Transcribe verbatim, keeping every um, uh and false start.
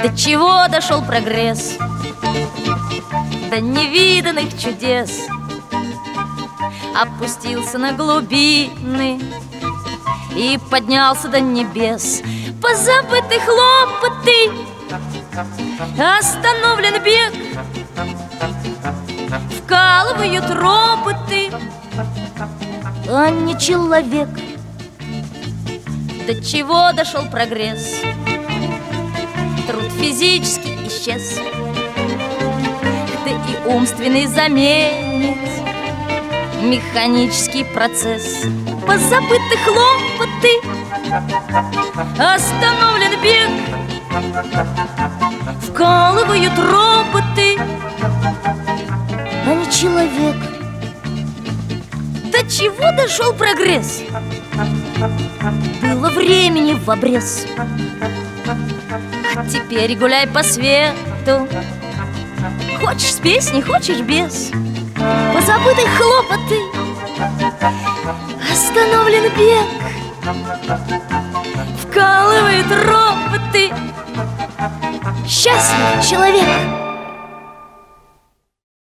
До чего дошел прогресс? До невиданных чудес. Опустился на глубины и поднялся до небес. Позабыты хлопоты, остановлен бег, вкалывают роботы, а не человек. До чего дошел прогресс? Труд физически исчез, да и умственный заменит механический процесс. Позабыты хлопоты, остановлен бег, вкалывают роботы, а не человек. До чего дошел прогресс? Было времени в обрез, а теперь гуляй по свету. Хочешь с песней, хочешь без. Позабыты хлопоты, остановлен бег, вкалывает рот,